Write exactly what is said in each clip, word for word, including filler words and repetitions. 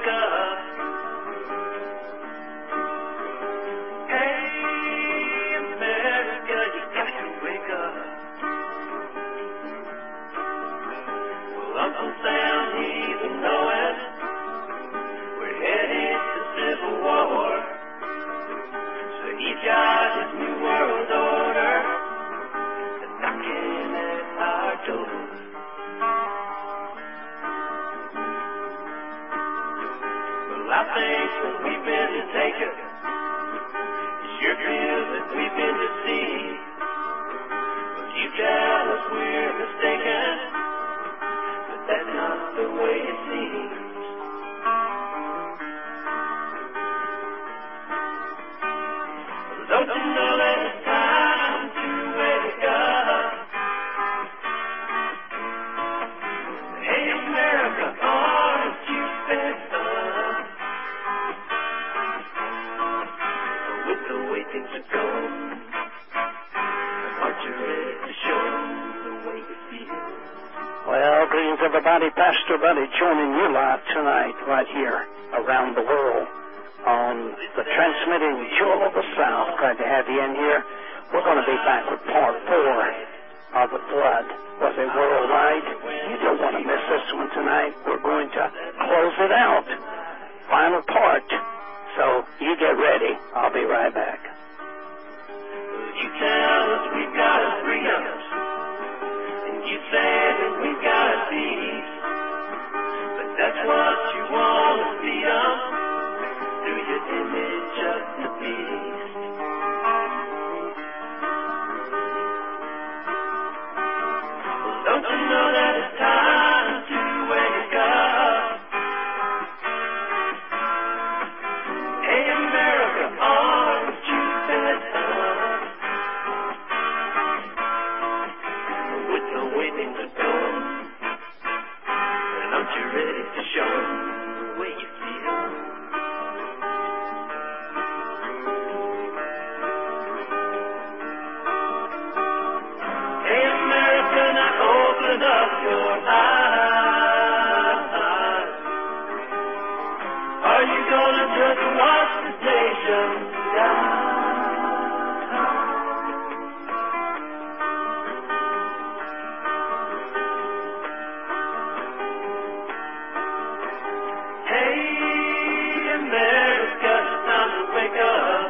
America. Hey, America, you got to wake up. Well, Uncle Sam, he doesn't know it. We're headed to civil war. So he's got his new world order and knocking at our door. Well, I think that we've been taken. It sure feels that we've been deceived. But you tell us we're mistaken, but that's not the way it seems. Don't you know that it's time to wake up? Hey, America, aren't you fed up with the way things are going? Aren't you ready to show the way you feel? Well, greetings everybody. Pastor Buddy joining you live tonight right here around the world on the Transmitting Jewel of the South. Glad to have you in here. We're going to be back with part four of The Flood Was a Worldwide. You don't want to miss this one tonight. We're going to close it out. Final part. So you get ready. I'll be right back. You tell us we've got our freedoms, and you say that we've got our peace, but that's what you want to see them. Through your image of the beast. Well, don't you know that it's time to wake up? Hey, America, aren't you fed up with the way things are going? And aren't you ready to show the way you feel? Open up your eyes. Are you gonna just watch the nation die? Hey, America, it's time to wake up.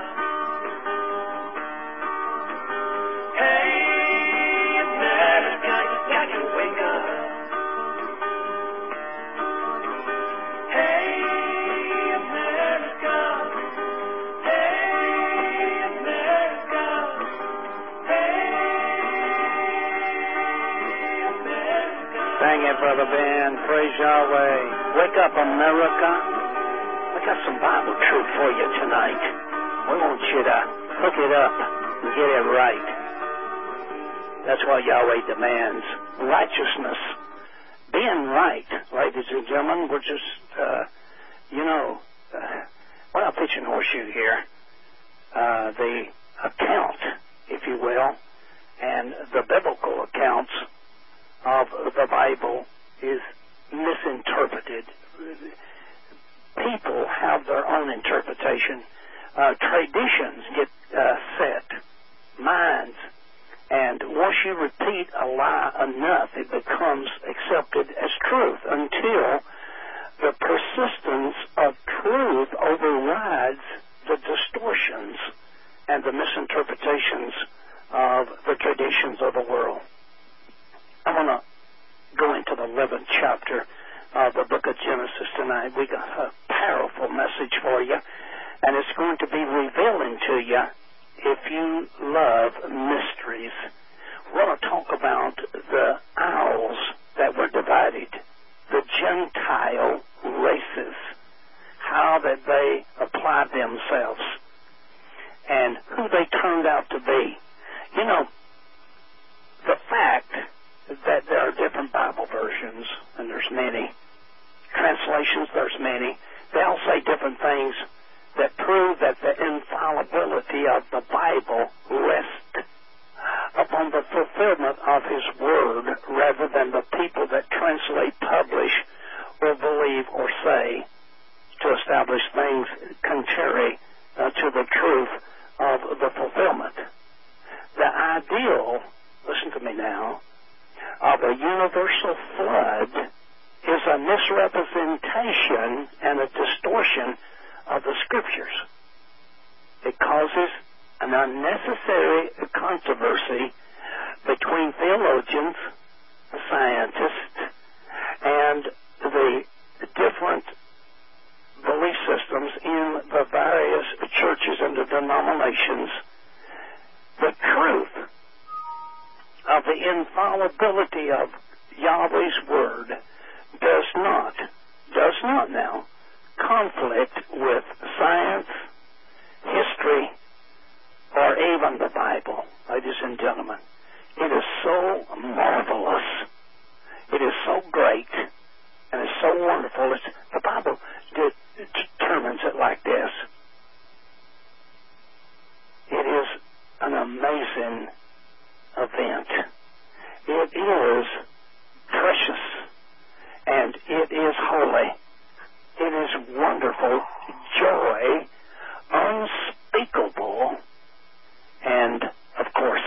Sing it, Brother Ben. Praise Yahweh. Wake up, America. I got some Bible truth for you tonight. We want you to hook it up and get it right. That's what Yahweh demands. Righteousness. Being right, ladies and gentlemen. We're just, uh, you know, uh, we're not pitching horseshoe here. Uh, the account, if you will, and the biblical accounts of the Bible is misinterpreted. People have their own interpretation. Uh, traditions get uh, set, minds, and once you repeat a lie enough, it becomes accepted as truth until the persistence of truth overrides the distortions and the misinterpretations of the traditions of the world. I want to go into the eleventh chapter of the book of Genesis tonight. We got a powerful message for you, and it's going to be revealing to you if you love mysteries. We're going to talk about the isles that were divided, the Gentile races, how that they applied themselves, and who they turned out to be. You know, the fact that there are different Bible versions, and there's many translations, there's many, they all say different things that prove that the infallibility of the Bible rests upon the fulfillment of His Word rather than the people that translate, publish, or believe, or say establish things contrary uh, to the truth of the fulfillment. The ideal, listen to me now, of a universal flood is a misrepresentation and a distortion of the Scriptures. It causes an unnecessary controversy between theologians, scientists, and the different belief systems in the various churches and the denominations. The truth of the infallibility of Yahweh's Word does not, does not now, conflict with science, history, or even the Bible, ladies and gentlemen. It is so marvelous. It is so great. And it's so wonderful. It's, the Bible de- determines it like this. It is an amazing event. It is precious. And it is holy. It is wonderful. Joy, unspeakable, and, of course,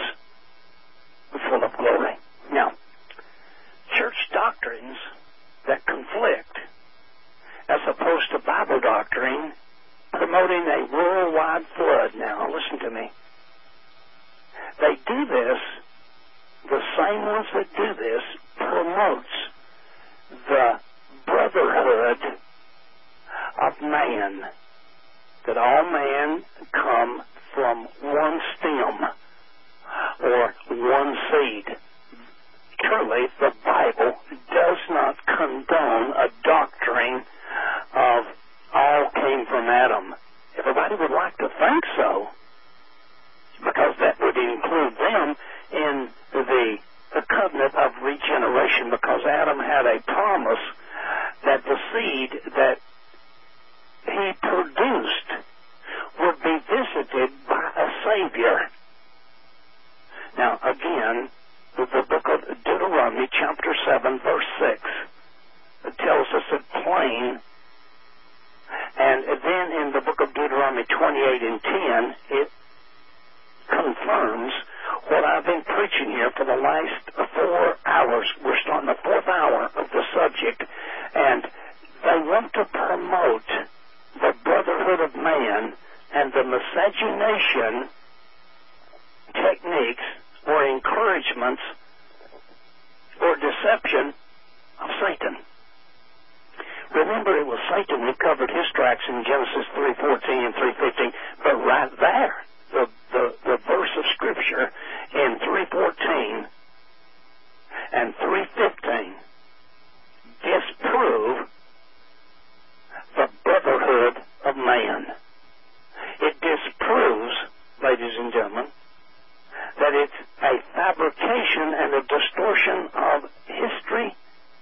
full of glory. Now, church doctrines that conflict, as opposed to Bible doctrine promoting a worldwide flood. Now, listen to me. They do this, the same ones that do this, promotes the brotherhood of man, that all man come from one stem or one seed. Truly, the Bible does not condone a doctrine of all came from Adam. Everybody would like to think so, because that would include them in the, the covenant of regeneration, because Adam had a promise that the seed that he produced would be visited by a Savior. Now, again, the book of Deuteronomy, chapter seven, verse six, it tells us it plain. And then in the book of Deuteronomy twenty-eight and ten, it confirms what I've been preaching here for the last four hours. We're starting the fourth hour of the subject. And they want to promote the brotherhood of man and the miscegenation techniques or encouragements or deception of Satan. Remember, it was Satan who covered his tracks in Genesis three fourteen and three fifteen, but right there, the, the, the verse of Scripture in three fourteen and three fifteen disprove the brotherhood of man. It disproves, ladies and gentlemen, that it's a fabrication and a distortion of history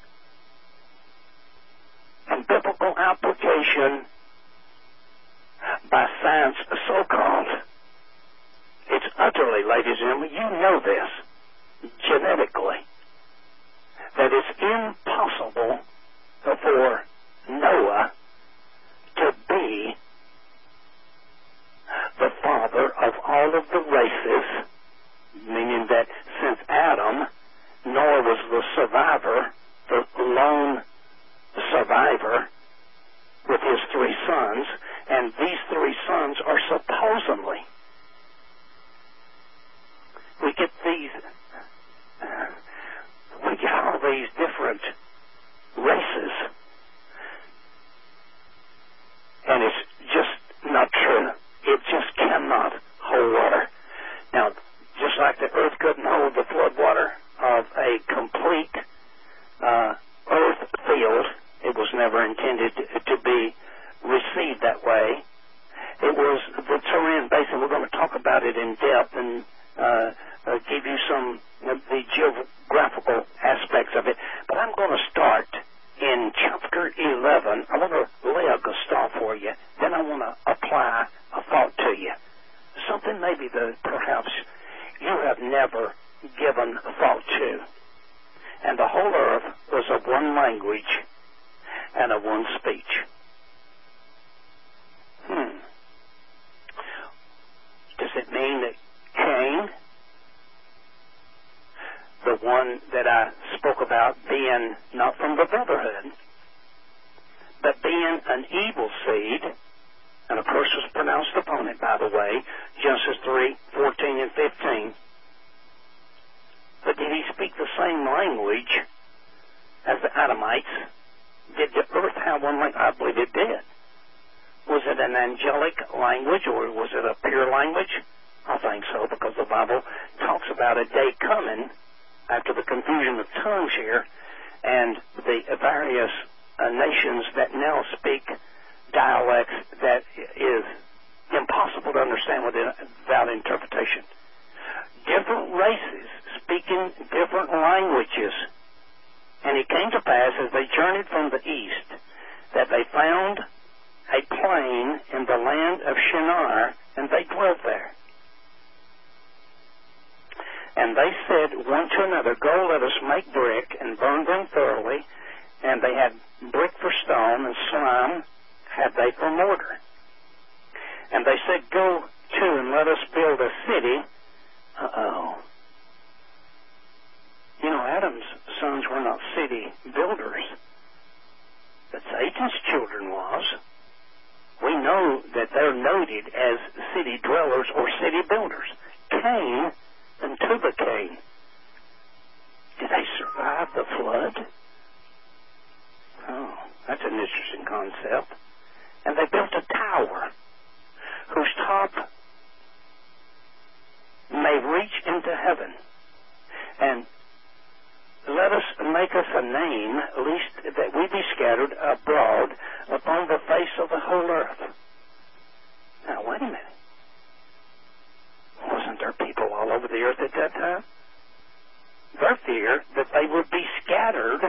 and biblical application by science, so-called. It's utterly, ladies and gentlemen, you know this, genetically, that it's impossible for Noah to be the father of all of the races, meaning that since Adam, Noah was the survivor, the lone survivor with his three sons, and these three sons are supposedly, we get these, uh, we get all these different races, and it's just not true. It just cannot hold water. Now, just like the earth couldn't hold the flood water of a complete uh, earth field, it was never intended to be received that way. It was the Turin Basin. We're going to talk about it in depth and uh, uh, give you some of the geographical aspects of it. But I'm going to start in chapter eleven. I want to lay a gestalt for you. Then I want to apply a thought to you. Something maybe that perhaps you have never given thought to. And the whole earth was of one language and of one speech. one that I spoke about being not from the brotherhood, but being an evil seed, and a curse was pronounced upon it, by the way, Genesis three, fourteen and fifteen. But did he speak the same language as the Adamites? Did the earth have one language? I believe it did. Was it an angelic language, or was it a pure language? I think so, because the Bible talks about a day coming after the confusion of tongues here, and the various uh, nations that now speak dialects that is impossible to understand without interpretation. Different races speaking different languages. And it came to pass, as they journeyed from the east, that they found a plain in the land of Shinar, and they dwelt there. And they said one to another, Go, let us make brick, and burn them thoroughly. And they had brick for stone, and slime had they for mortar. And they said, Go to, and let us build a city. Uh-oh. You know, Adam's sons were not city builders, but Satan's children was. We know that they're noted as city dwellers or city builders. Cain and Tubal-Cain. Did they survive the flood? Oh, that's an interesting concept. And they built a tower whose top may reach into heaven. And let us make us a name, lest that we be scattered abroad upon the face of the whole earth. Now, wait a minute. Wasn't there people all over the earth at that time? Their fear that they would be scattered,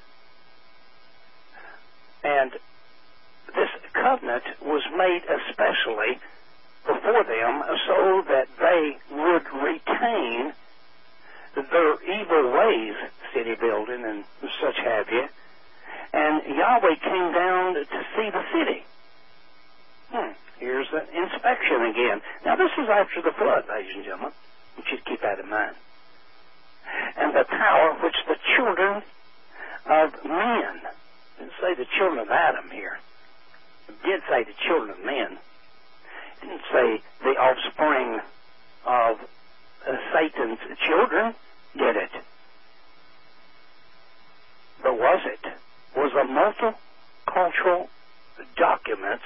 and this covenant was made especially before them so that they would retain their evil ways, city building and such have you. And Yahweh came down to see the city. Hmm. Here's the inspection again. Now, this is after the flood, ladies and gentlemen. You should keep that in mind. And the tower which the children of men, it didn't say the children of Adam here. It did say the children of men. It didn't say the offspring of uh, Satan's children, did it? But was it? Was a multicultural documents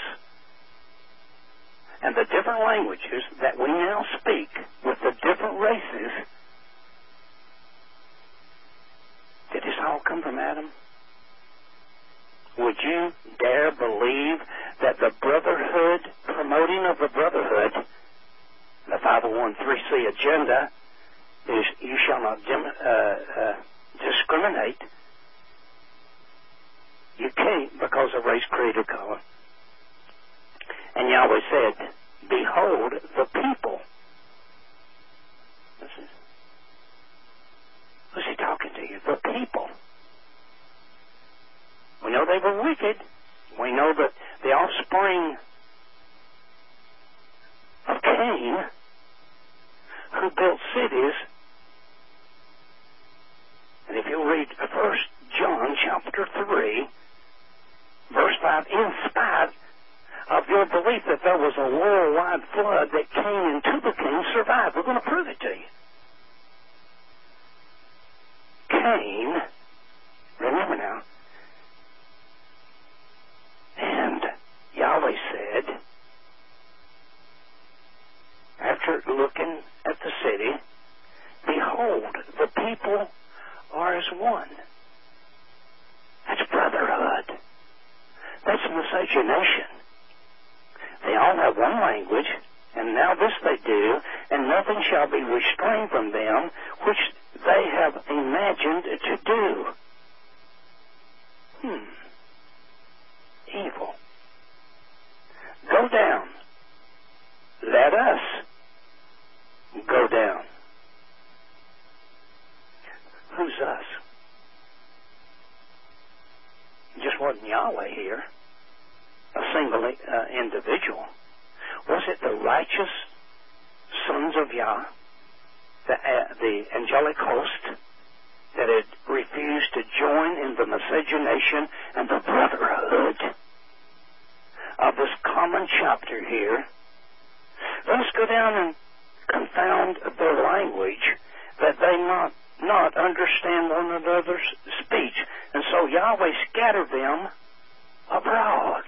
and the different languages that we now speak with the different races, did this all come from Adam? Would you dare believe that the brotherhood, promoting of the brotherhood, the five oh one three C agenda is you shall not dim, uh, uh, discriminate. You can't because of race, creed, or color. And Yahweh said, Behold the people. Listen. Who's he talking to you? The people. We know they were wicked. We know that the offspring of Cain, who built cities, and if you read First John chapter three, verse five, in spite of your belief that there was a worldwide flood, that Cain and Tubal-Cain survived. We're going to prove it to you. Cain, remember now, and Yahweh said, after looking at the city, Behold, the people are as one. That's brotherhood. That's miscegenation. They all have one language, and now this they do, and nothing shall be restrained from them, which they have imagined to do. Hmm. Evil. Go down. Let us go down. Who's us? Just wasn't Yahweh here. A single uh, individual. Was it the righteous sons of Yah, the, uh, the angelic host, that had refused to join in the miscegenation and the brotherhood of this common chapter here. Let us go down and confound their language, that they not, not understand one another's speech. And so Yahweh scattered them abroad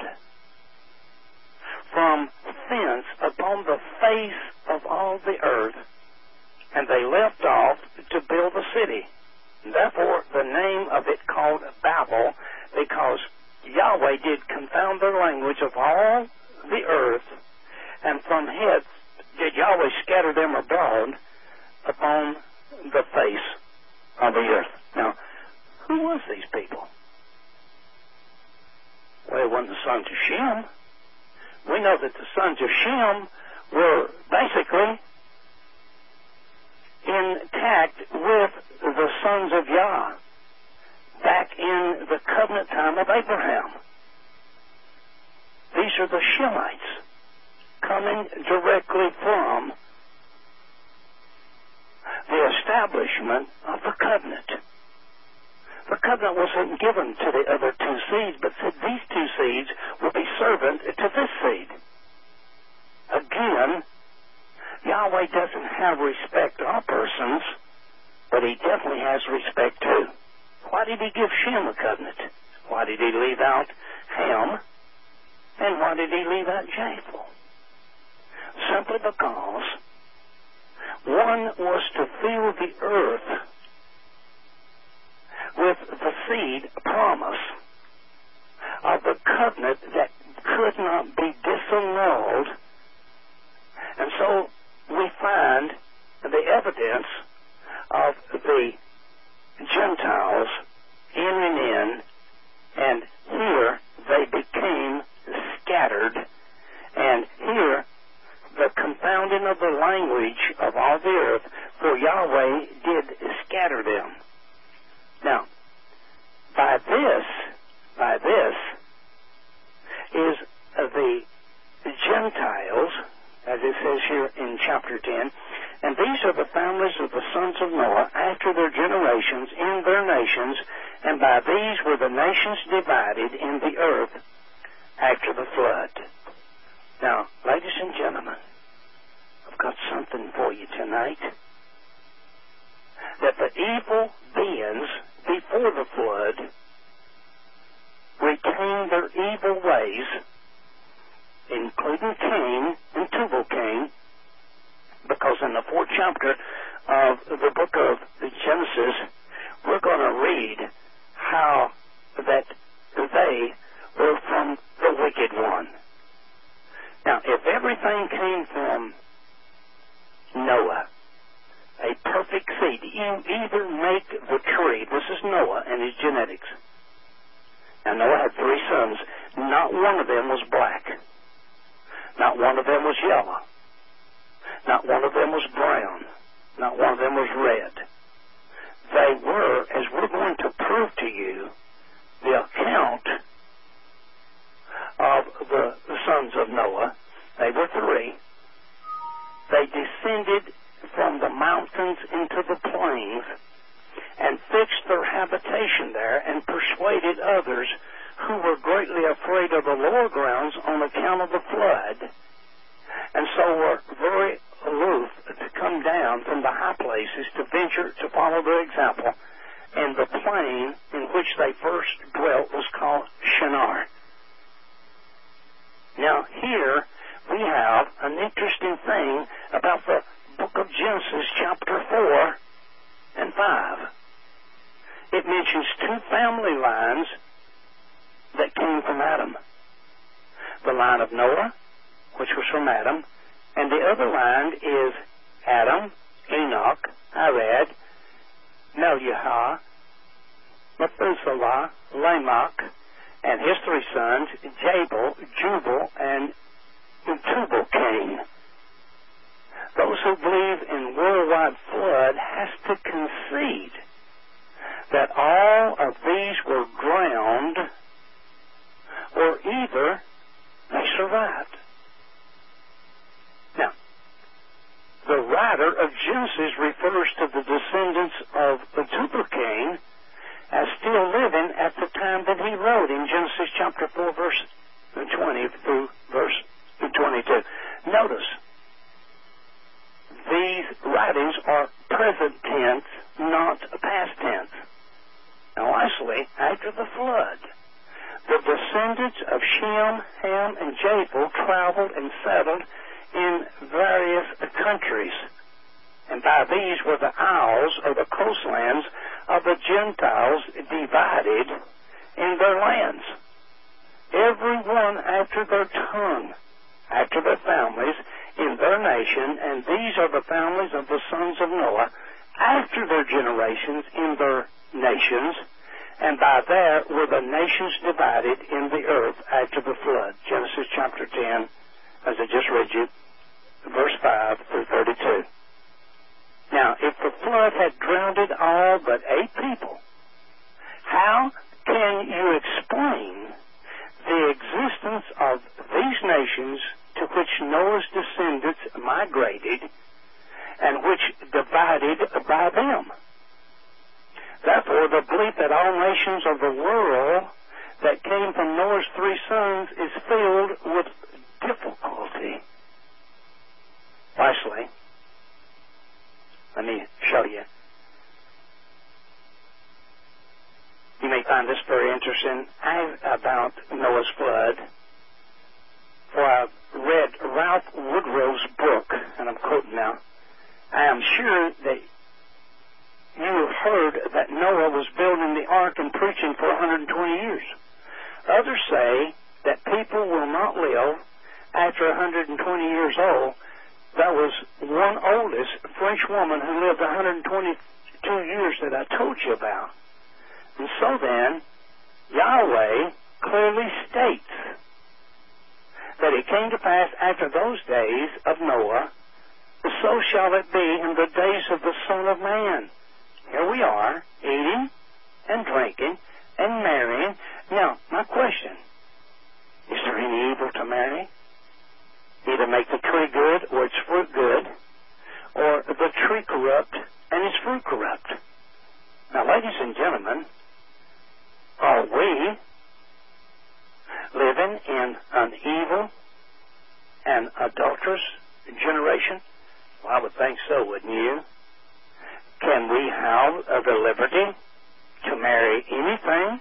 from thence upon the face of all the earth, and they left off to build a city. Therefore, the name of it called Babel, because Yahweh did confound the language of all the earth, and from hence did Yahweh scatter them abroad upon the face of the earth. Now, who was these people? Well, it wasn't the sons of Shem. We know that the sons of Shem were basically intact with the sons of Yah back in the covenant time of Abraham. These are the Shemites coming directly from the establishment of the covenant. The covenant wasn't given to the other two seeds, but said these two seeds will be servant to this seed. Again, Yahweh doesn't have respect to our persons, but he definitely has respect too. Why did he give Shem a covenant? Why did he leave out Ham? And why did he leave out Japheth? Simply because one was to fill the earth with the seed promise of the covenant that could not be disannulled. And so we find the evidence of the Gentiles entering in, and here they became scattered, and here the confounding of the language of all the earth, for Yahweh did scatter them. Now, by this, by this is the Gentiles, as it says here in chapter ten, and these are the families of the sons of Noah after their generations in their nations, and by these were the nations divided in the earth after the flood. Now, ladies and gentlemen, I've got something for you tonight. That the evil beings before the flood retained their evil ways, including Cain and Tubal-Cain, because in the fourth chapter of the book of Genesis, we're going to read how that they were from the wicked one. Now, if everything came from Noah, a perfect seed, you either make the tree, this is Noah and his genetics. Now, Noah had three sons. Not one of them was black. Not one of them was yellow. Not one of them was brown. Not one of them was red. They were, as we're going to prove to you, the account of the, the sons of Noah. They were three. They descended from the mountains into the plains and fixed their habitation there and persuaded others who were greatly afraid of the lower grounds on account of the flood, and so were very aloof to come down from the high places to venture to follow their example. And the plain in which they first dwelt was called Shinar. Now here we have an interesting thing about the book of Genesis chapter four and five. It mentions two family lines that came from Adam. The line of Noah, which was from Adam, and the other line is Adam, Enoch, Arad, Meliah, Methuselah, Lamech, and his three sons, Jabal, Jubal, and Tubal-Cain. Those who believe in worldwide flood has to concede that all of these were drowned, or either they survived. Now, the writer of Genesis refers to the descendants of the Tubal-Cain as still living at the time that he wrote in Genesis chapter four, verse twenty through verse twenty-two. Notice, these writings are present tense, not past tense. Now, lastly, after the flood, the descendants of Shem, Ham, and Japheth traveled and settled in various countries. And by these were the isles or the coastlands of the Gentiles divided in their lands, every one after their tongue, after their families, in their nation, and these are the families of the sons of Noah, after their generations in their nations, and by that were the nations divided in the earth after the flood. Genesis chapter ten, as I just read you, verse five through thirty-two. Now, if the flood had drowned all but eight people, how can you explain the existence of these nations to which Noah's descendants migrated and which divided by them? Therefore, the belief that all nations of the world that came from Noah's three sons is filled with difficulty. Lastly, let me show you. You may find this very interesting. I, about Noah's flood, for I've read Ralph Woodrow's book, and I'm quoting now. I am sure that you have heard that Noah was building the ark and preaching for one hundred twenty years. Others say that people will not live after one hundred twenty years old. There was one oldest French woman who lived one hundred twenty-two years that I told you about. And so then, Yahweh clearly states that it came to pass after those days of Noah, so shall it be in the days of the Son of Man. Here we are, eating and drinking and marrying. Now, my question, is there any evil to marry? Either make the tree good or its fruit good, or the tree corrupt and its fruit corrupt. Now, ladies and gentlemen, are we living in an evil and adulterous generation? Well, I would think so, wouldn't you? Can we have uh, the liberty to marry anything?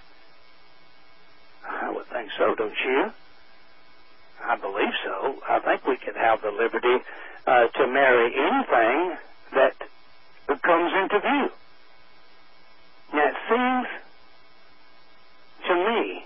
I would think so, don't you? I believe so. I think we could have the liberty uh, to marry anything that comes into view. Now, it seems to me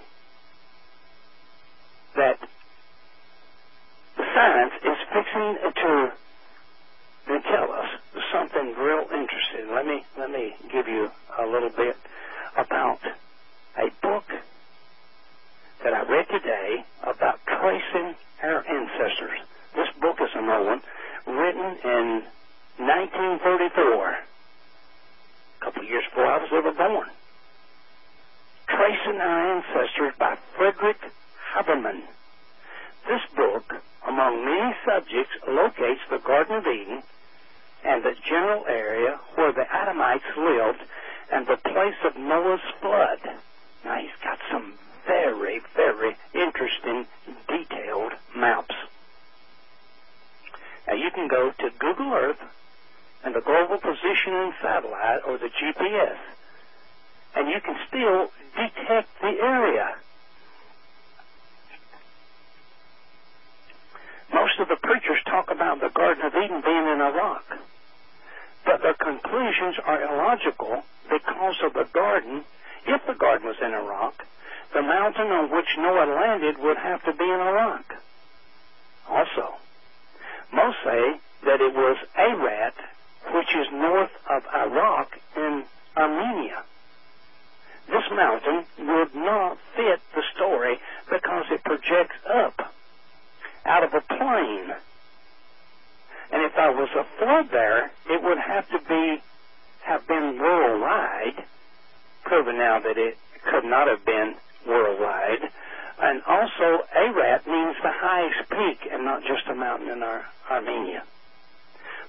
that science is fixing to and tell us something real interesting. Let me let me give you a little bit about a book that I read today about tracing our ancestors. This book is an old one, written in nineteen thirty-four, a couple of years before I was ever born. Tracing Our Ancestors by Frederick Haberman. This book, among many subjects, locates the Garden of Eden and the general area where the Adamites lived and the place of Noah's flood. Now, he's got some very, very interesting, detailed maps. Now, you can go to Google Earth and the Global Positioning Satellite, or the G P S, and you can still detect the area. Most of the preachers talk about the Garden of Eden being in Iraq, but their conclusions are illogical because of the garden. If the garden was in Iraq, the mountain on which Noah landed would have to be in Iraq. Also, most say that it was Ararat, which is north of Iraq in Armenia. This mountain would not fit the story because it projects up out of a plain. And if there was a flood there, it would have to be have been worldwide, proven now that it could not have been worldwide. And also, Ararat means the highest peak and not just a mountain in Ar- Armenia. The Bible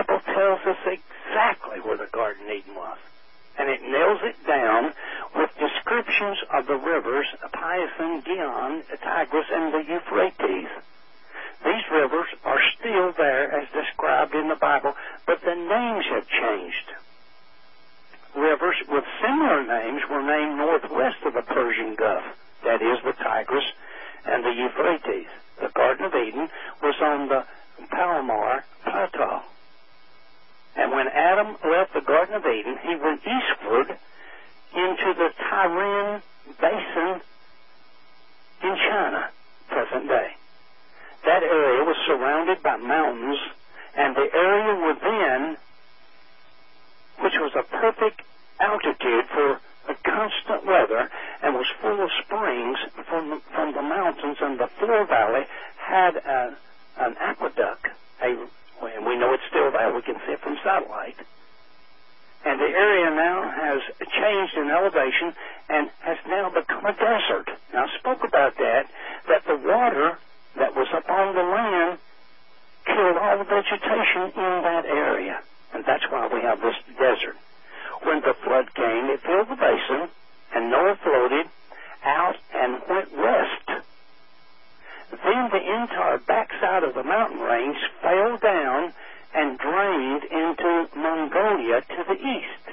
Bible tells us exactly where the Garden of Eden was. And it nails it down with descriptions of the rivers, Pison, Gihon, Tigris, and the Euphrates. These rivers are still there as described in the Bible, but the names have changed. Rivers with similar names were named northwest of the Persian Gulf, that is, the Tigris and the Euphrates. The Garden of Eden was on the Palomar Plateau. And when Adam left the Garden of Eden, he went eastward into the Tarim Basin in China, present day. That area was surrounded by mountains, and the area within, which was a perfect altitude for the constant weather and was full of springs from the, from the mountains, and the floor valley had a, an aqueduct, a and we know it's still there. We can see it from satellite. And the area now has changed in elevation and has now become a desert. Now, I spoke about that, that the water that was upon the land killed all the vegetation in that area. And that's why we have this desert. When the flood came, it filled the basin, and Noah floated out and went west. Then the entire backside of the mountain range fell down and drained into Mongolia to the east,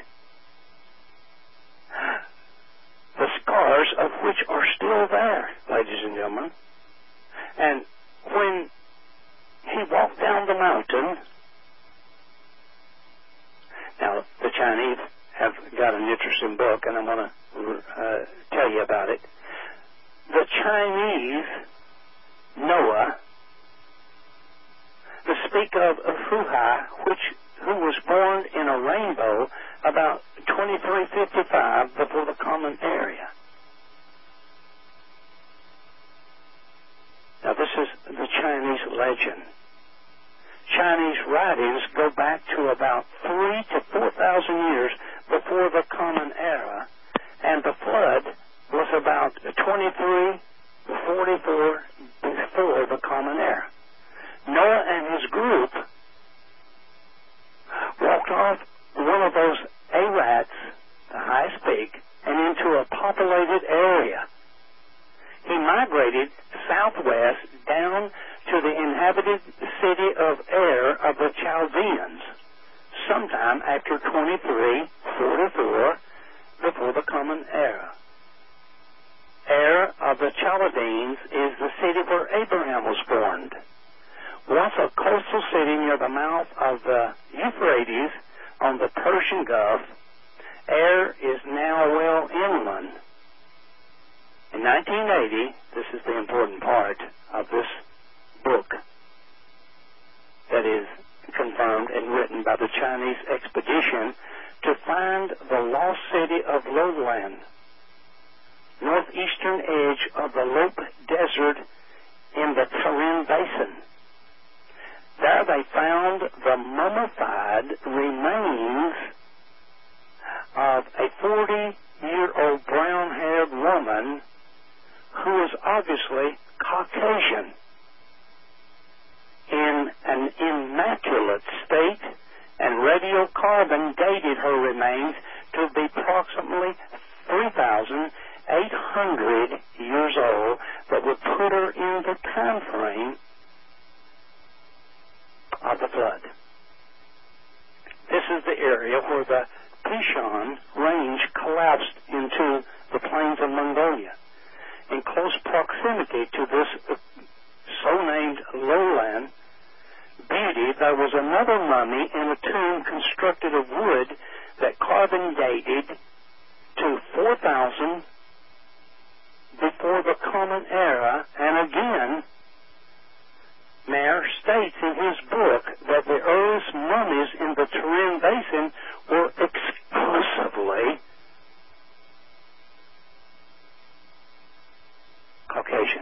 the scars of which are still there, ladies and gentlemen. And when he walked down the mountain, now the Chinese have got an interesting book, and I want to uh, tell you about it. The Chinese Noah, to speak of Fuhai, which who was born in a rainbow about twenty-three fifty-five before the Common Era. Now this is the Chinese legend. Chinese writings go back to about three to four thousand years before the Common Era, and the flood was about twenty-three forty-four before the Common Era. Noah and his group walked off one of those Arats, the highest peak, and into a populated area. He migrated southwest down to the inhabited city of Ur of the Chaldeans, sometime after twenty-three forty-four before the Common Era. Ur of the Chaldeans is the city where Abraham was born. Once a coastal city near the mouth of the Euphrates on the Persian Gulf, Ur is now well inland. In nineteen eighty, this is the important part of this book that is confirmed and written by the Chinese expedition to find the lost city of Lowland, northeastern edge of the Lope Desert in the Tarim Basin. There they found the mummified remains of a forty-year-old brown-haired woman who was obviously Caucasian, in an immaculate state, and radiocarbon dated her remains to be approximately three thousand eight hundred years old, that would put her in the time frame of the flood. This is the area where the Pishon range collapsed into the plains of Mongolia. In close proximity to this so-named lowland beauty, there was another mummy in a tomb constructed of wood that carbon dated to four thousand before the Common Era, and again, Mayer states in his book that the earliest mummies in the Tarim Basin were exclusively Caucasian.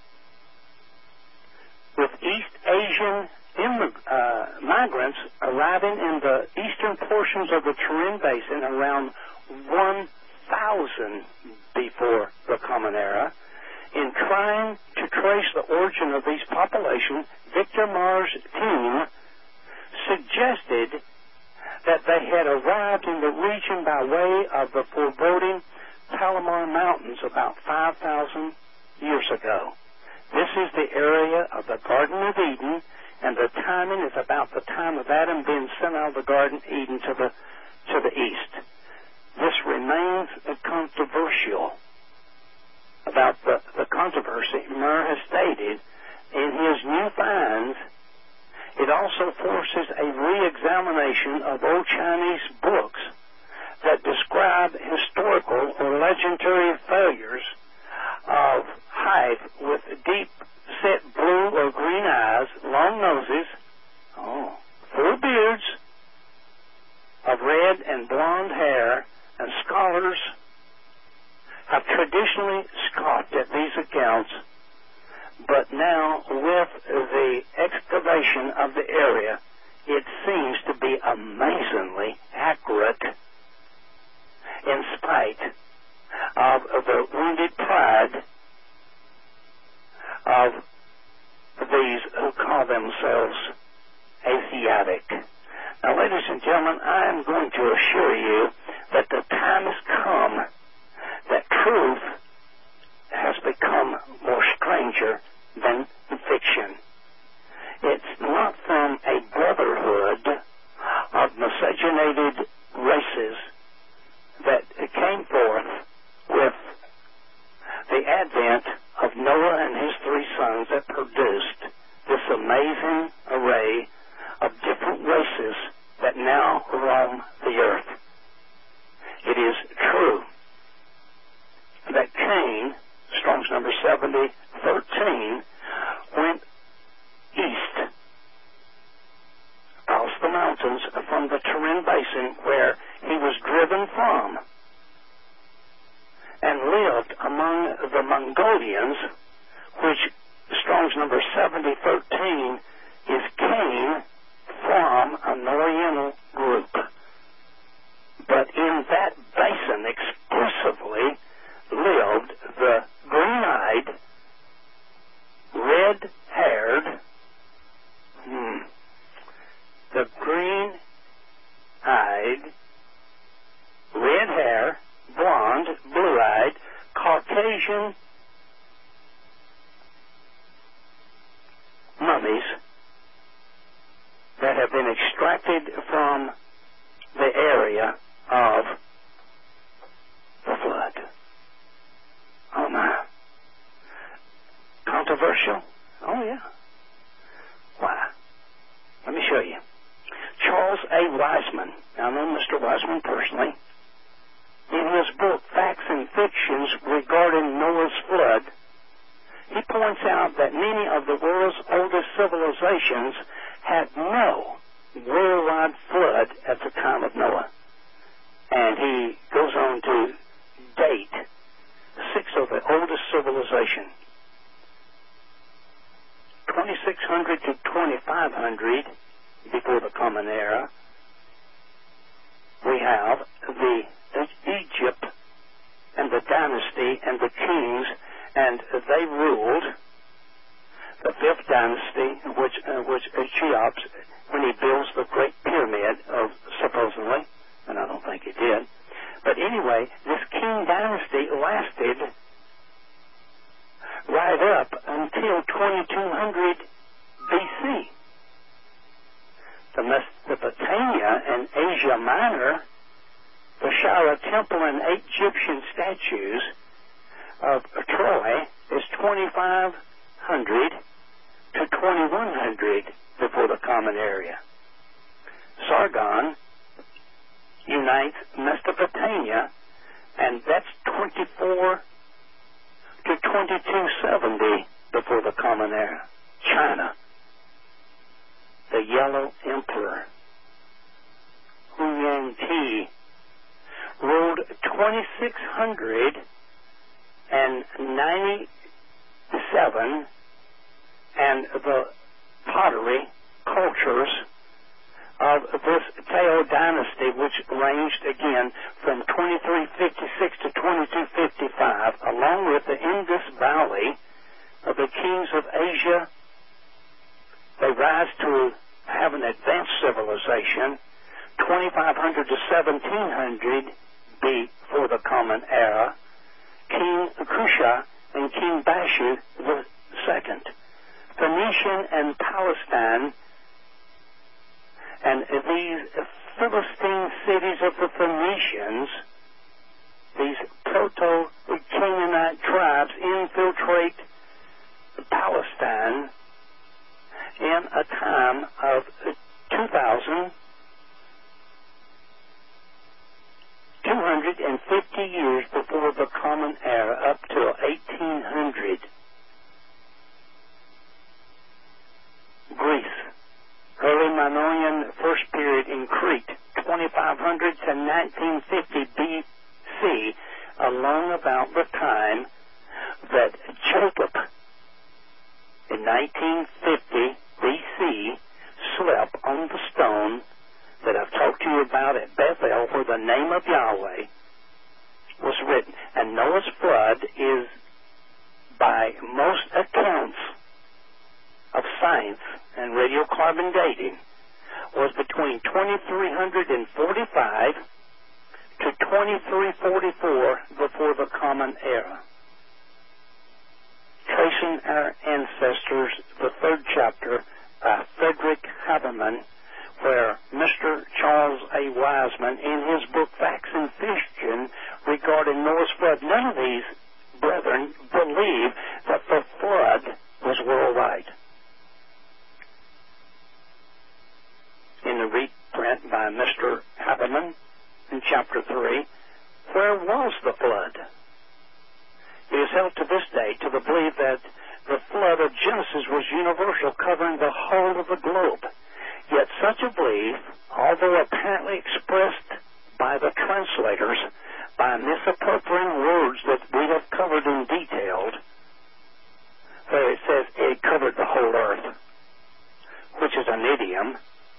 With East Asian immig- uh, migrants arriving in the eastern portions of the Tarim Basin around one thousand before the Common Era. In trying to trace the origin of these populations, Victor Marr's team suggested that they had arrived in the region by way of the foreboding Palomar Mountains about five thousand years ago. This is the area of the Garden of Eden, and the timing is about the time of Adam being sent out of the Garden of Eden to the, to the east. This remains controversial. About the, the controversy, Murr has stated in his new finds, it also forces a re-examination of old Chinese books that describe historical or legendary failures of hive with deep-set blue or green eyes, long noses, oh, full beards, of red and blonde hair, and scholars have traditionally scoffed at these accounts, but now with the excavation of the area, it seems to be amazingly accurate in spite of the wounded pride of these who call themselves Asiatic. Now, ladies and gentlemen, I am going to assure you that the time has come that truth has become more stranger than fiction. It's not from a brotherhood of miscegenated races that came forth with the advent of Noah and his three sons that produced this amazing array of different races that now roam the earth. It is true that Cain, Strong's number seventy thirteen, went east across the mountains from the Turin Basin where he was driven from and lived among the Mongolians, which Strong's number seventy thirteen is Cain from an Oriental group. But in that basin exclusively lived the green-eyed, red-haired, hmm, the green-eyed, red hair, blonde, blue-eyed, Caucasian mummies that have been extracted from the area of the flood. Oh my. Controversial? Oh yeah. Why? Let me show you. Charles A. Wiseman, I know Mister Wiseman personally, in his book Facts and Fictions Regarding Noah's Flood, he points out that many of the world's oldest civilizations had no worldwide flood at the time of Noah. And he goes on to date six of the oldest civilizations. twenty-six hundred to twenty-five hundred before the Common Era, we have the Egypt and the dynasty and the kings, and they ruled the fifth dynasty, which uh, which uh, Cheops, when he builds the Great Pyramid, of supposedly, and I don't think he did. But anyway, this king dynasty lasted right up until twenty-two hundred B C. The Mesopotamia and Asia Minor, the Shara Temple and eight Egyptian statues of Troy is twenty-five hundred to twenty-one hundred before the Common Era. Sargon unites Mesopotamia, and that's twenty-four to twenty-two seventy before the Common Era. China, the Yellow Emperor, Huang Ti, ruled twenty-six ninety-seven, and the pottery cultures of this Tao dynasty, which ranged again from twenty-three fifty-six to twenty-two fifty-five, along with the Indus Valley of the kings of Asia, they rise to have an advanced civilization, twenty-five hundred to seventeen hundred before the Common Era, King Cusha and King Bashu the second. Phoenician and Palestine, and these Philistine cities of the Phoenicians, these proto-Canaanite tribes infiltrate Palestine in a time of two thousand two hundred fifty years before the Common Era, up to eighteen hundred. Greece, early Minoan first period in Crete, twenty-five hundred to nineteen fifty B C, along about the time that Jacob, in nineteen fifty B C, slept on the stone that I've talked to you about at Bethel, where the name of Yahweh was written. And Noah's flood is, by most accounts of science and radiocarbon dating, was between twenty-three forty-five to twenty-three forty-four before the Common Era. Tracing Our Ancestors, the third chapter by Frederick Haberman, where Mister Charles A. Wiseman, in his book Facts and Fiction regarding Noah's flood, none of these brethren believe that the flood was worldwide. In the reprint by Mister Haberman in chapter three, where was the flood? It is held to this day to the belief that the flood of Genesis was universal, covering the whole of the globe. Yet such a belief, although apparently expressed by the translators by misappropriating words that we have covered in detail, where it says it covered the whole earth, which is an idiom,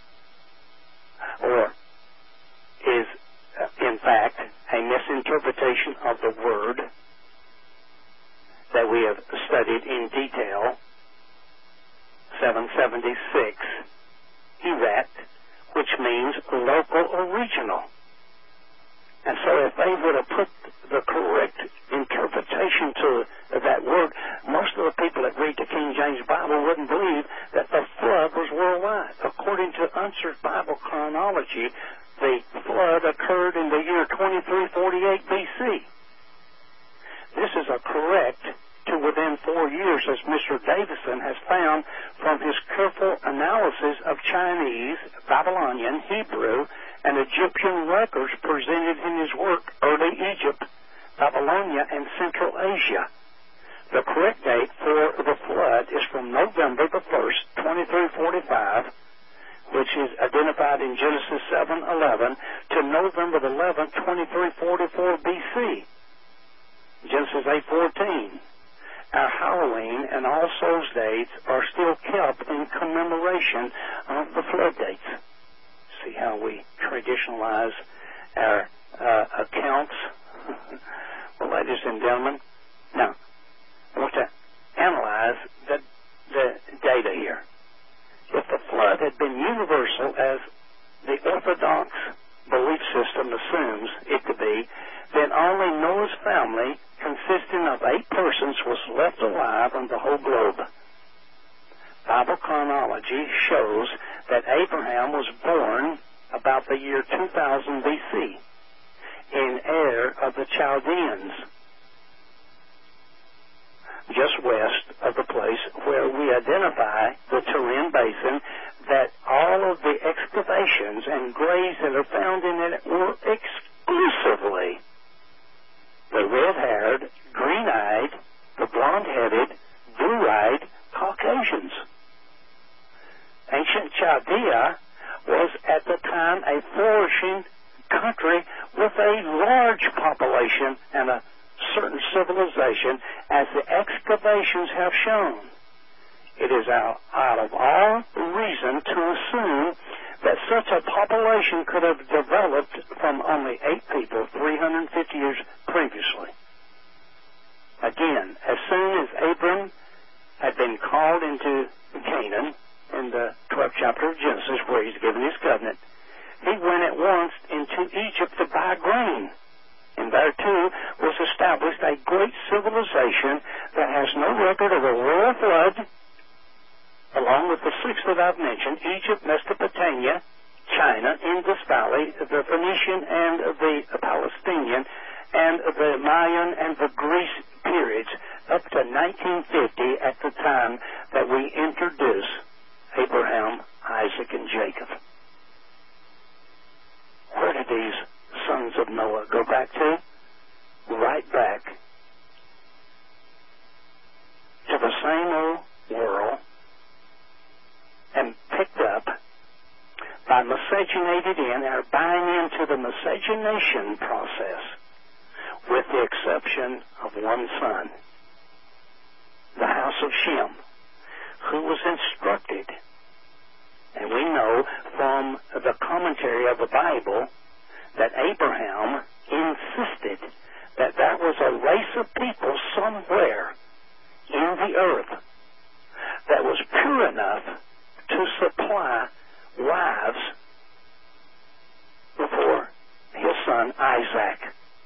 or is, in fact, a misinterpretation of the word that we have studied in detail, seven seventy-six, erect, which means local or regional. And so if they would have put the correct interpretation to that word, most of the people that read the King James Bible wouldn't believe that the flood was worldwide. According to Unser's Bible chronology, the flood occurred in the year twenty-three forty-eight B C. This is a correct to within four years, as Mister Davison has found from his careful analysis of Chinese, Babylonian, Hebrew, and Egyptian records presented in his work, Early Egypt, Babylonia, and Central Asia. The correct date for the flood is from November the first, twenty-three forty-five, which is identified in Genesis seven eleven, to November the eleventh, twenty-three forty-four B C. Genesis eight fourteen. Our Halloween and All Souls dates are still kept in commemoration of the flood dates. See how we traditionalize our uh, accounts? Well, ladies and gentlemen, now, I want to analyze the, the data here. If the flood had been universal, as the Orthodox belief system assumes it to be, then only Noah's family, consisting of eight persons, was left alive on the whole globe. Bible chronology shows that Abraham was born about the year two thousand B C in Ur of the Chaldeans, just west of the place where we identify the Turin Basin, that all of the excavations and graves that are found in it were exclusively the red-haired, green-eyed, the blonde-headed, blue-eyed Caucasians. Ancient Chaldea was at the time a flourishing country with a large population and a certain civilization, as the excavations have shown. It is out, out of all reason to assume that such a population could have developed from only eight people three hundred fifty years previously. Again, as soon as Abram had been called into Canaan, in the twelfth chapter of Genesis, where he's given his covenant, he went at once into Egypt to buy grain. And there, too, was established a great civilization that has no record of a royal flood, along with the six that I've mentioned: Egypt, Mesopotamia, China, Indus Valley, the Phoenician and the Palestinian, and the Mayan and the Greece periods, up to nineteen fifty, at the time that we introduce Abraham, Isaac, and Jacob. Where did these sons of Noah go back to? Right back to the same old world, and picked up by miscegenated in, or buying into the miscegenation process, with the exception of one son, the house of Shem, who was instructed, and we know from the commentary of the Bible that Abraham insisted that there was a race of people somewhere in the earth that was pure enough to supply wives before his son Isaac.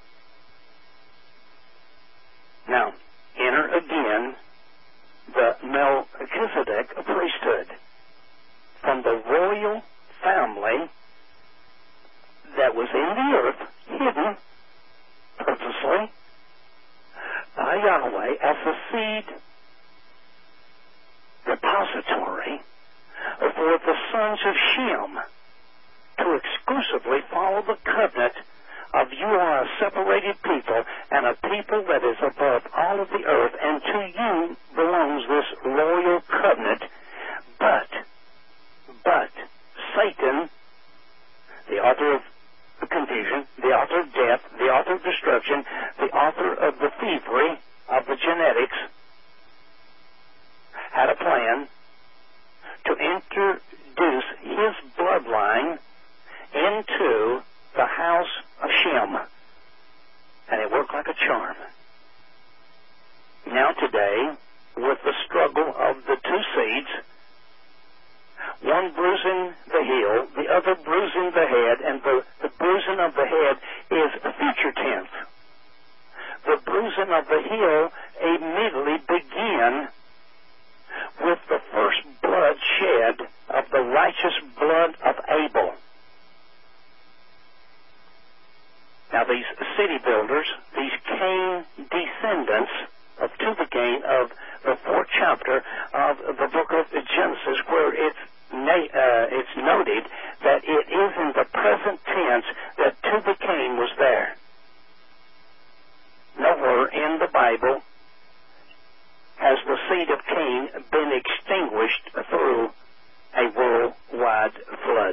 Now, enter again the Melchizedek priesthood, from the royal family that was in the earth, hidden purposely by Yahweh as a seed repository for the sons of Shem to exclusively follow the covenant of you are a separated people and a people that is above all of the earth, and to you belongs this royal covenant. But, but, Satan, the author of confusion, the author of death, the author of destruction, the author of the thievery of the genetics, had a plan to introduce his bloodline into the house of Shem. And it worked like a charm. Now today, with the struggle of the two seeds, one bruising the heel, the other bruising the head, and the, the bruising of the head is future tense. The bruising of the heel immediately began with the first blood shed of the righteous blood of Abel. Now these city builders, these Cain descendants of Tubal-Cain of the fourth chapter of the book of Genesis, where it's na- uh, it's noted that it is in the present tense that Tubal-Cain was there. Nowhere in the Bible has the seed of Cain been extinguished through a worldwide flood.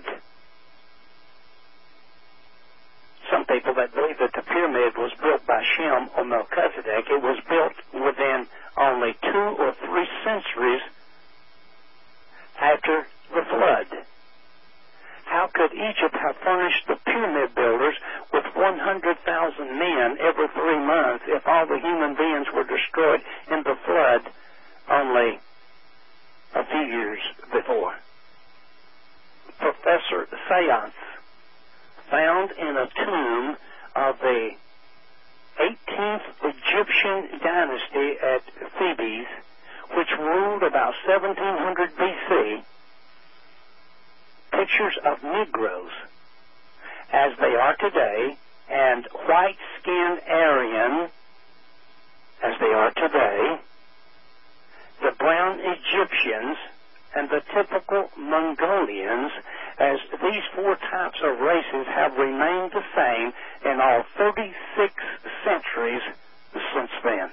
Some people that believe that the pyramid was built by Shem or Melchizedek, it was built within only two or three centuries after the flood. How could Egypt have furnished the pyramid builders with one hundred thousand men every three months if all the human beings were destroyed in the flood only a few years before? Professor Sayance found in a tomb of the eighteenth Egyptian dynasty at Thebes, which ruled about seventeen hundred B C, pictures of Negroes as they are today, and white-skinned Aryan as they are today, the brown Egyptians, and the typical Mongolians, as these four types of races have remained the same in all thirty-six centuries since then.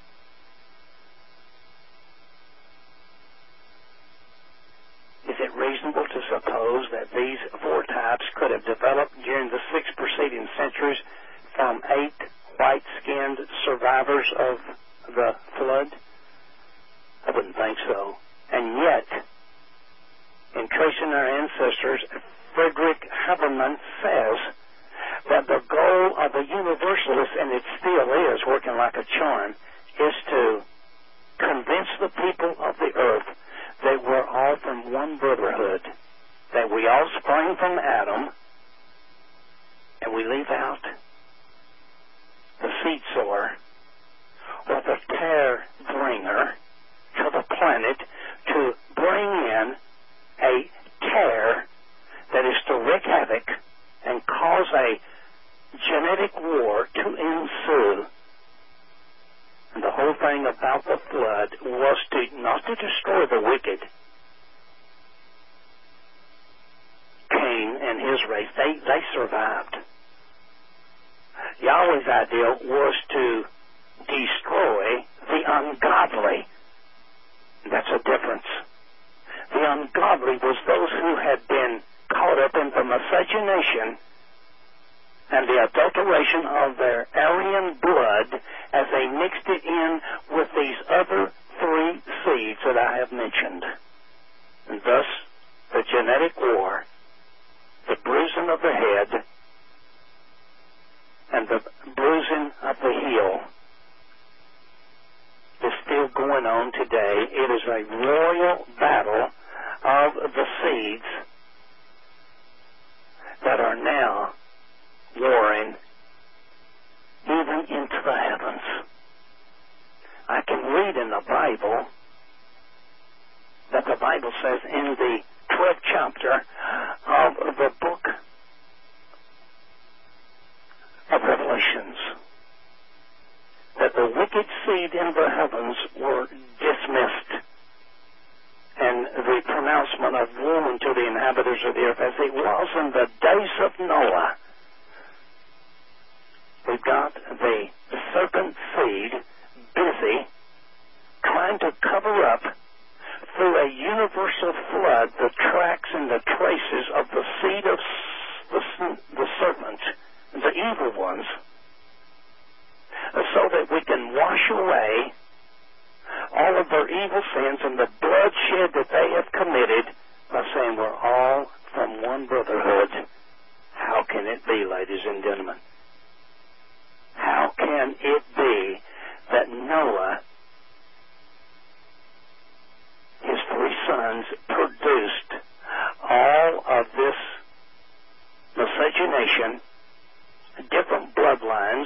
Is it reasonable to suppose that these four types could have developed during the six preceding centuries from eight white-skinned survivors of the flood? I wouldn't think so. And yet, in tracing our ancestors, Frederick Haberman says that the goal of the universalists, and it still is working like a charm, is to convince the people of the earth they were all from one brotherhood, that we all sprang from Adam, and we leave out the seed sower or the tear bringer to the planet to bring in a tear that is to wreak havoc and cause a genetic war to ensue. And the whole thing about the flood was to not to destroy the wicked. Cain and his race, they, they survived. Yahweh's idea was to destroy the ungodly. That's a difference. The ungodly was those who had been caught up in the miscegenation and the adulteration of their Aryan blood as they mixed it in with these other three seeds that I have mentioned. And thus, the genetic war, the bruising of the head, and the bruising of the heel is still going on today. It is a royal battle of the seeds that are now warring even into the heavens. I can read in the Bible that the Bible says in the twelfth chapter of the book of Revelations that the wicked seed in the heavens were dismissed, and the pronouncement of woe unto the inhabitants of the earth as it was in the days of Noah. We've got the serpent seed busy trying to cover up through a universal flood the tracks and the traces of the seed of the, the serpent, the evil ones, so that we can wash away all of their evil sins and the bloodshed that they have committed by saying we're all from one brotherhood. How can it be, ladies and gentlemen? How can it be that Noah, his three sons, produced all of this miscegenation, different bloodlines,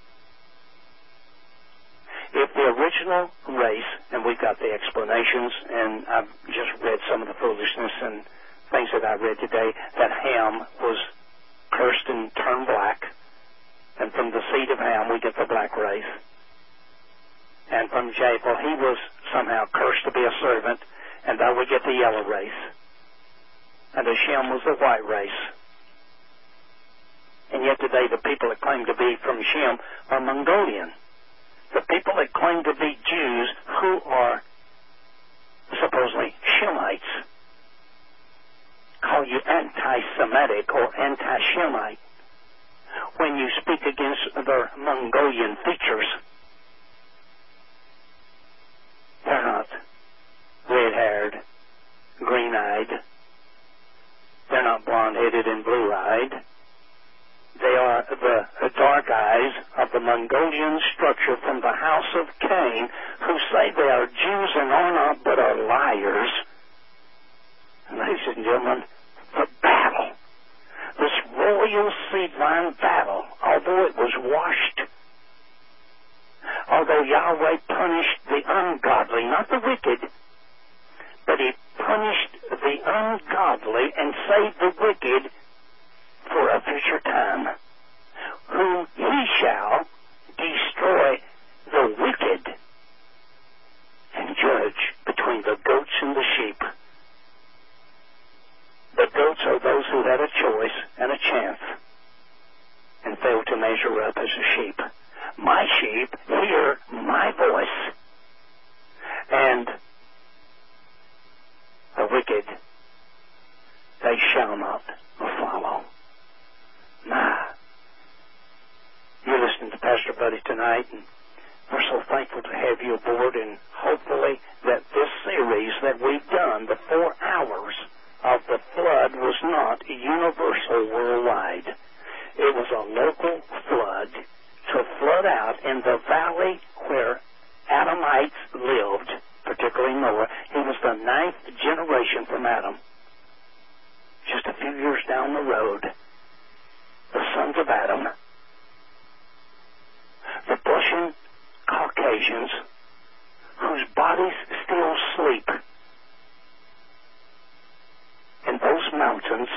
if the original race, and we've got the explanations, and I've just read some of the foolishness and things that I read today, that Ham was cursed and turned black, and from the seed of Ham we get the black race. And from Japheth, he was somehow cursed to be a servant, and thus we get the yellow race. And Shem was the white race. And yet today the people that claim to be from Shem are Mongolian. The people that claim to be Jews who are supposedly Shemites call you anti-Semitic or anti-Shemite when you speak against their Mongolian features. They're not red-haired, green-eyed. They're not blonde-headed and blue-eyed. They are the dark eyes of the Mongolian structure from the house of Cain, who say they are Jews and are not, but are liars. Ladies and gentlemen, the battle, this royal seed line battle, although it was washed, although Yahweh punished the ungodly, not the wicked, but he punished the ungodly and saved the wicked for a future time, whom he shall destroy the wicked and judge between the goats and the sheep. The goats are those who had a choice and a chance and failed to measure up as a sheep. My sheep hear my voice, and the wicked they shall not follow. Nah. You're listening to Pastor Buddy tonight, and we're so thankful to have you aboard, and hopefully that this series that we've done, the four hours of the flood, was not universal worldwide. It was a local flood to flood out in the valley where Adamites lived, particularly Noah. He was the ninth generation from Adam, just a few years down the road, the sons of Adam, the blushing Caucasians, whose bodies still sleep in those mountains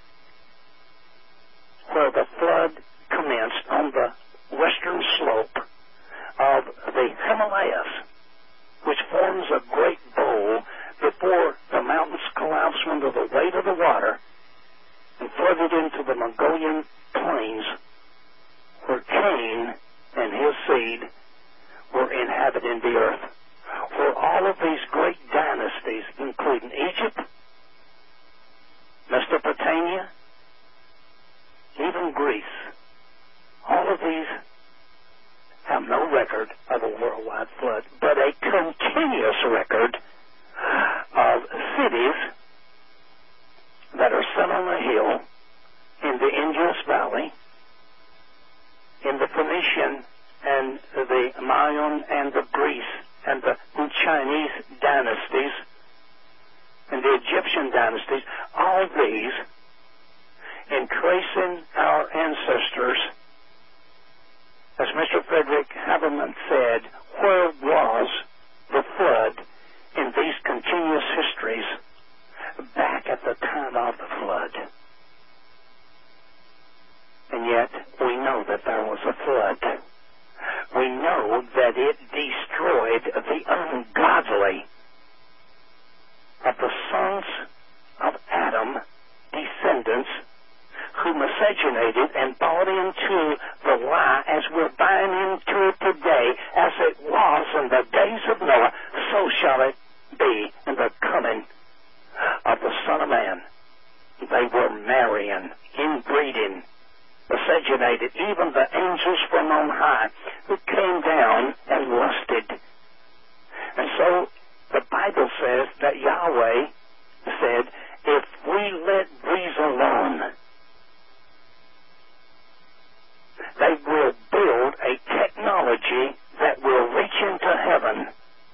where the flood commenced on the western slope of the Himalayas, which forms a great bowl before the mountains collapse under the weight of the water and flooded into the Mongolian plains, where Cain and his seed were inhabiting the earth, where all of these great dynasties, including Egypt, Mesopotamia, even Greece, all of these have no record of a worldwide flood, but a continuous record of cities that are set on a hill in the Indus Valley, in the Phoenician and the Mayan and the Greece and the Chinese dynasties and the Egyptian dynasties, all these in tracing our ancestors. As Mister Frederick Haberman said, where was the flood in these continuous histories back at the time of the flood? And yet, we know that there was a flood. We know that it destroyed the ungodly of the sons of Adam, descendants, who miscegenated and bought into the lie as we're buying into it today, as it was in the days of Noah, so shall it be in the coming of the Son of Man. They were marrying, inbreeding, miscegenated, even the angels from on high who came down and lusted. And so the Bible says that Yahweh said, if we let these alone, they will build a technology that will reach into heaven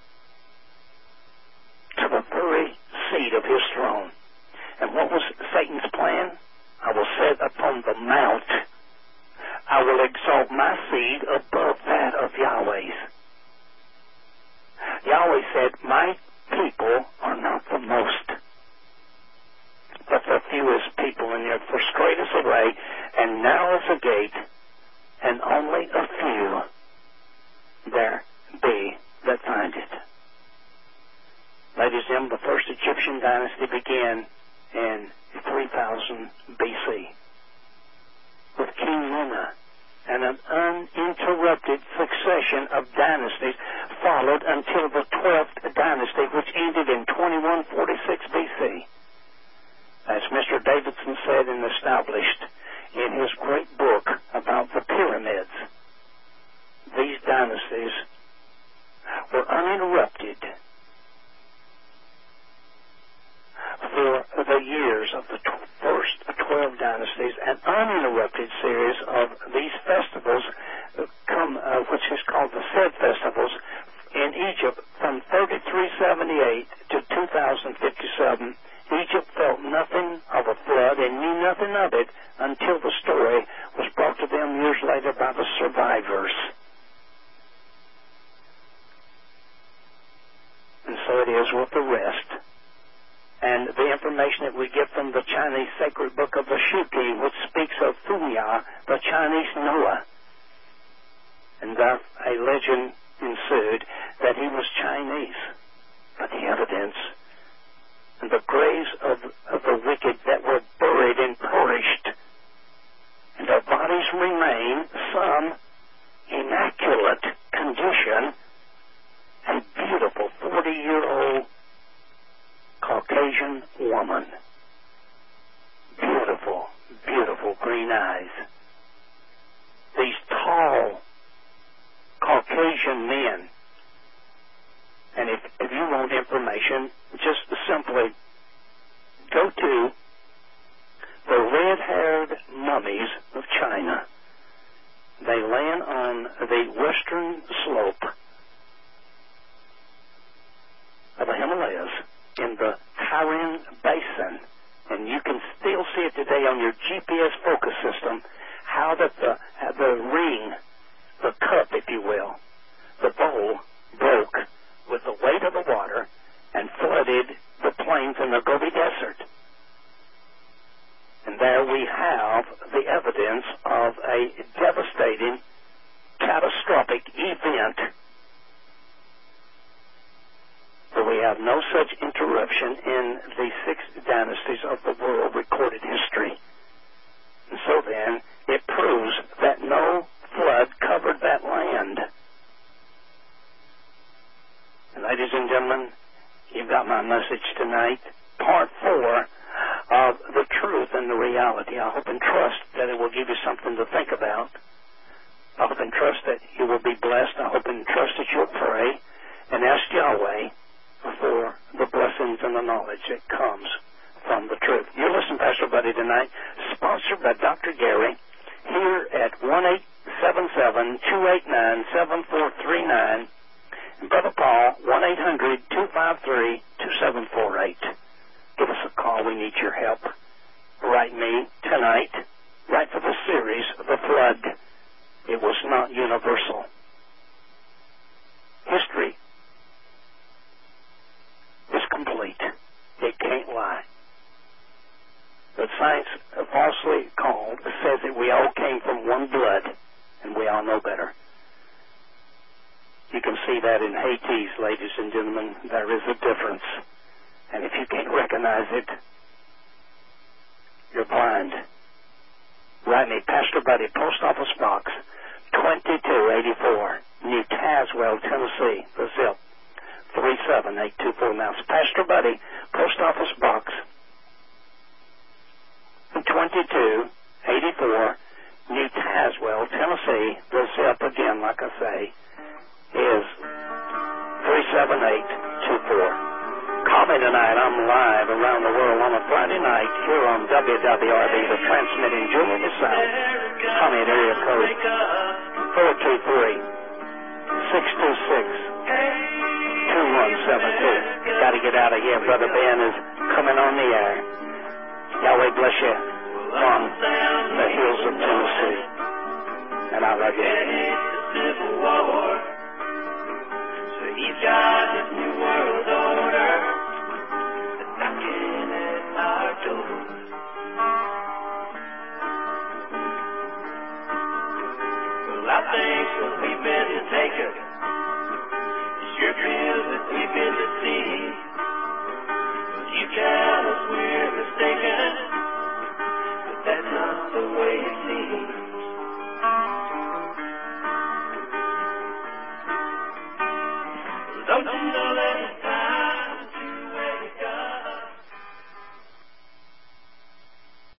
to the very seat of his throne. And what was Satan's plan? I will sit upon the mount. I will exalt my seed above that of Yahweh's. Yahweh said, my people are not the most, but the fewest people in the earth. For straight is the way, and narrow is the gate, and only a few there be that find it. Ladies and gentlemen, the first Egyptian dynasty began in three thousand B C with King Nuna, and an uninterrupted succession of dynasties followed until the twelfth dynasty, which ended in twenty-one forty-six B C. As Mister Davidson said and established in his great book about the pyramids, these dynasties were uninterrupted for the years of the tw- first twelve dynasties, an uninterrupted series of these festivals, uh, come, uh, which is called the Sed festivals, in Egypt from thirty-three seventy-eight to two thousand fifty-seven. Egypt felt nothing of a flood and knew nothing of it until the story was brought to them years later by the survivors. And so it is with the rest. And the information that we get from the Chinese sacred book of the Shuki, which speaks of Fuya, the Chinese Noah. And that a legend ensued that he was Chinese. But the evidence and the graves of, of the wicked that were buried and perished, and their bodies remain, some immaculate condition, a beautiful forty-year-old Caucasian woman. Beautiful, beautiful green eyes. These tall Caucasian men. And if, if you want information, just simply go to the red-haired mummies of China. They land on the western slope of the Himalayas in the Tarim Basin, and you can still see it today on your G P S focus system, how that the, the ring, the cup, if you will, the bowl broke with the weight of the water and flooded the plains in the Gobi Desert. And there we have the evidence of a devastating, catastrophic event. But we have no such interruption in the six dynasties of the world recorded history. And so then, it proves that no flood covered that land. And ladies and gentlemen, you've got my message tonight. Part four of the truth and the reality. I hope and trust that it will give you something to think about. I hope and trust that you will be blessed. I hope and trust that you'll pray and ask Yahweh for the blessings and the knowledge that comes from the truth. You're listening, Pastor Buddy, tonight, sponsored by Doctor Gary, here at one eight seven seven, two eight nine, seven four three nine, and Brother Paul, one eight hundred, two five three, two seven four eight. Give us a call. We need your help. Write me tonight. Write for the series, The Flood. It was not universal. History is complete. It can't lie. But science, falsely called, says that we all came from one blood, and we all know better. You can see that in Haiti, ladies and gentlemen. There is a difference. And if you can't recognize it, you're blind. Write me, Pastor Buddy, Post Office Box twenty-two eighty-four, New Tazewell, Tennessee, the zip three seven eight two four. Now, it's Pastor Buddy, Post Office Box twenty-two eighty-four, New Tazewell, Tennessee. The zip, again, like I say, is three seven eight two four. Call me tonight. I'm live around the world on a Friday night here on W W R B, the transmitting Julia the South. Call me at area code four two three, six two six, two one seven two. Got to get out of here. Brother Ben is coming on the air. Yahweh bless you from the hills of Tennessee. And I love you.